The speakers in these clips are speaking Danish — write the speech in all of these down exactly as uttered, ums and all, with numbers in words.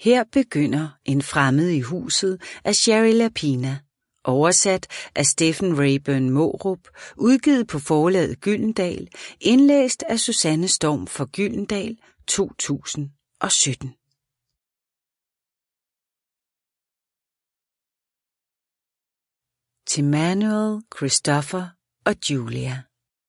Her begynder En fremmed i huset af Sherry Lapina, oversat af Steffen Rayburn Mårup, udgivet på forlaget Gyldendal, indlæst af Susanne Storm for Gyldendal to tusind og sytten. Til Manuel, Christopher og Julia.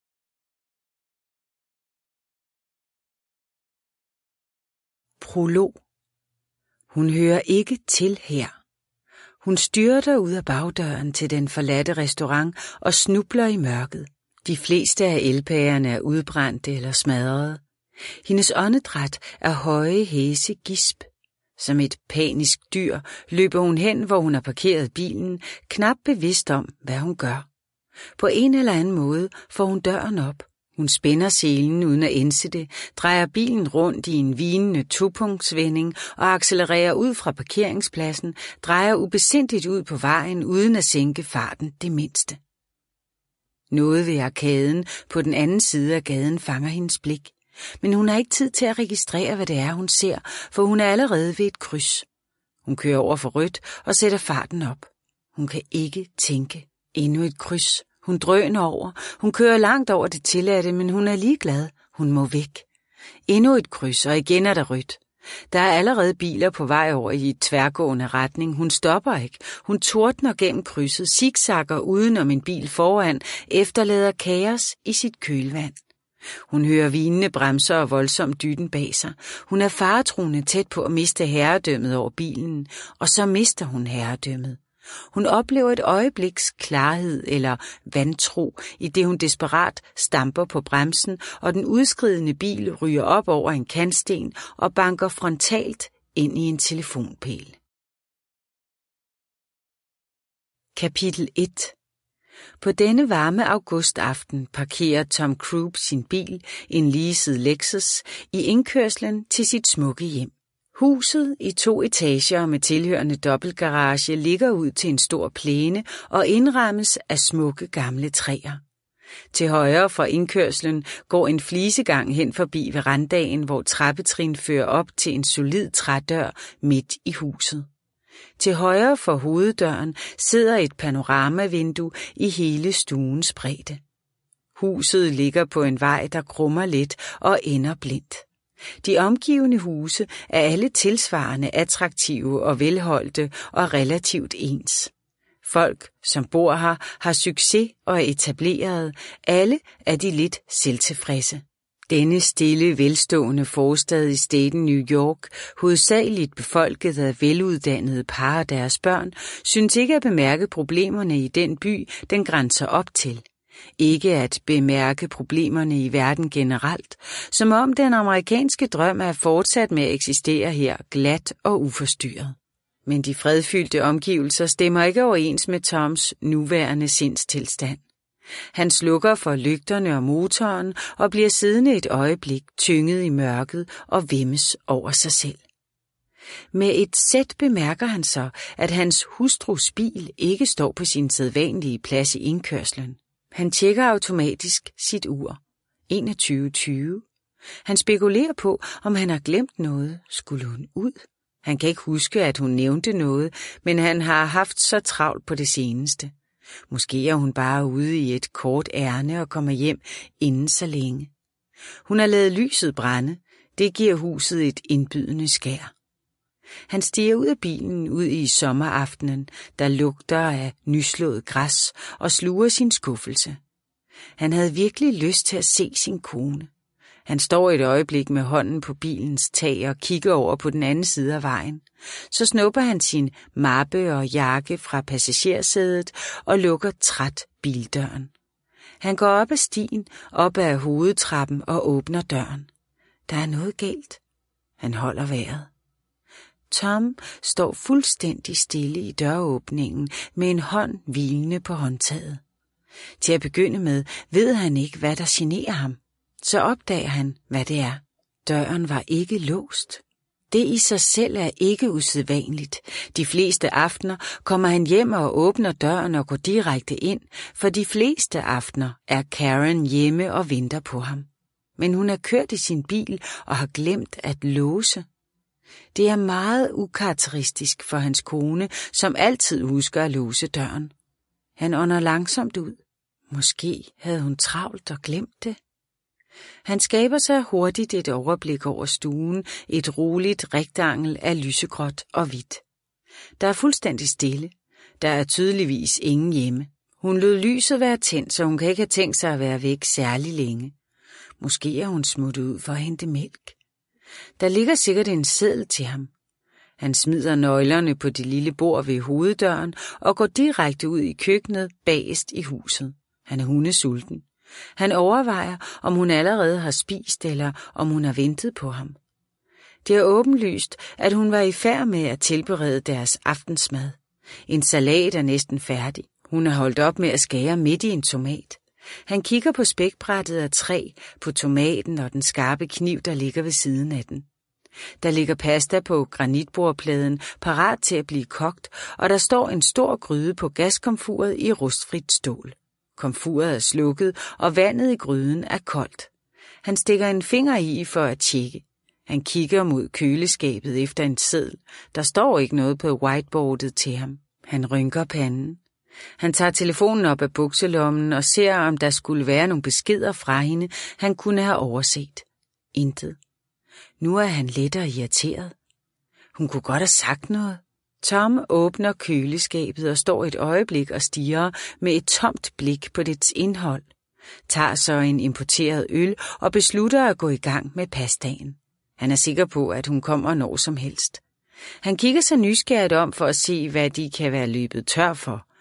Prolog. Hun hører ikke til her. Hun styrter ud af bagdøren til den forladte restaurant og snubler i mørket. De fleste af elpærerne er udbrændte eller smadrede. Hendes åndedræt er høje, hæse gisp. Som et panisk dyr løber hun hen, hvor hun har parkeret bilen, knap bevidst om, hvad hun gør. På en eller anden måde får hun døren op. Hun spænder selen uden at indse det, drejer bilen rundt i en vinende topunktsvending og accelererer ud fra parkeringspladsen, drejer ubesindigt ud på vejen uden at sænke farten det mindste. Noget ved arkaden på den anden side af gaden fanger hendes blik, men hun har ikke tid til at registrere, hvad det er, hun ser, for hun er allerede ved et kryds. Hun kører over for rødt og sætter farten op. Hun kan ikke tænke. Endnu et kryds. Hun drøner over. Hun kører langt over det tilladte, men hun er ligeglad. Hun må væk. Endnu et kryds, og igen er der rødt. Der er allerede biler på vej over i et tværgående retning. Hun stopper ikke. Hun tordner gennem krydset, zigzagger udenom en bil foran, efterlader kaos i sit kølvand. Hun hører vinende bremser og voldsom dytten bag sig. Hun er faretruende tæt på at miste herredømmet over bilen, og så mister hun herredømmet. Hun oplever et øjebliks klarhed eller vantro, i det hun desperat stamper på bremsen, og den udskridende bil ryger op over en kantsten og banker frontalt ind i en telefonpæl. Kapitel et. På denne varme augustaften parkerer Tom Cruise sin bil, en leaset Lexus, i indkørslen til sit smukke hjem. Huset i to etager med tilhørende dobbeltgarage ligger ud til en stor plæne og indrammes af smukke gamle træer. Til højre for indkørslen går en flisegang hen forbi verandaen, hvor trappetrin fører op til en solid trædør midt i huset. Til højre for hoveddøren sidder et panoramavindue i hele stuens bredde. Huset ligger på en vej, der krummer lidt og ender blindt. De omgivende huse er alle tilsvarende attraktive og velholdte og relativt ens. Folk, som bor her, har succes og er etableret. Alle er de lidt selvtilfredse. Denne stille, velstående forstad i staten New York, hovedsageligt befolket af veluddannede par og deres børn, synes ikke at bemærke problemerne i den by, den grænser op til. Ikke at bemærke problemerne i verden generelt, som om den amerikanske drøm er fortsat med at eksistere her glat og uforstyrret. Men de fredfyldte omgivelser stemmer ikke overens med Toms nuværende sindstilstand. Han slukker for lygterne og motoren og bliver siddende et øjeblik tynget i mørket og vimmes over sig selv. Med et sæt bemærker han så, at hans hustrus bil ikke står på sin sædvanlige plads i indkørslen. Han tjekker automatisk sit ur. enogtyve tyve. Han spekulerer på, om han har glemt noget. Skulle hun ud? Han kan ikke huske, at hun nævnte noget, men han har haft så travlt på det seneste. Måske er hun bare ude i et kort ærne og kommer hjem inden så længe. Hun har ladet lyset brænde. Det giver huset et indbydende skær. Han stiger ud af bilen ud i sommeraftenen, der lugter af nyslået græs og sluger sin skuffelse. Han havde virkelig lyst til at se sin kone. Han står et øjeblik med hånden på bilens tag og kigger over på den anden side af vejen. Så snupper han sin mappe og jakke fra passagersædet og lukker træt bildøren. Han går op ad stien, op ad hovedtrappen og åbner døren. Der er noget galt. Han holder vejret. Tom står fuldstændig stille i døråbningen med en hånd hvilende på håndtaget. Til at begynde med ved han ikke, hvad der generer ham. Så opdager han, hvad det er. Døren var ikke låst. Det i sig selv er ikke usædvanligt. De fleste aftener kommer han hjem og åbner døren og går direkte ind, for de fleste aftener er Karen hjemme og venter på ham. Men hun er kørt i sin bil og har glemt at låse. Det er meget ukarakteristisk for hans kone, som altid husker at låse døren. Han ånder langsomt ud. Måske havde hun travlt og glemt det. Han skaber sig hurtigt et overblik over stuen, et roligt rektangel af lysegråt og hvidt. Der er fuldstændig stille. Der er tydeligvis ingen hjemme. Hun lod lyset være tændt, så hun kan ikke have tænkt sig at være væk særlig længe. Måske er hun smuttet ud for at hente mælk. Der ligger sikkert en seddel til ham. Han smider nøglerne på det lille bord ved hoveddøren og går direkte ud i køkkenet bagest i huset. Han er hundesulten. Han overvejer, om hun allerede har spist, eller om hun har ventet på ham. Det er åbenlyst, at hun var i færd med at tilberede deres aftensmad. En salat er næsten færdig. Hun har holdt op med at skære midt i en tomat. Han kigger på spækbrættet af træ, på tomaten og den skarpe kniv, der ligger ved siden af den. Der ligger pasta på granitbordpladen, parat til at blive kogt, og der står en stor gryde på gaskomfuret i rustfrit stål. Komfuret er slukket, og vandet i gryden er koldt. Han stikker en finger i for at tjekke. Han kigger mod køleskabet efter en seddel. Der står ikke noget på whiteboardet til ham. Han rynker panden. Han tager telefonen op af bukselommen og ser, om der skulle være nogle beskeder fra hende, han kunne have overset. Intet. Nu er han lettere irriteret. Hun kunne godt have sagt noget. Tom åbner køleskabet og står et øjeblik og stirrer med et tomt blik på dets indhold. Tager så en importeret øl og beslutter at gå i gang med pastaen. Han er sikker på, at hun kommer når som helst. Han kigger sig nysgerrigt om for at se, hvad de kan være løbet tør for.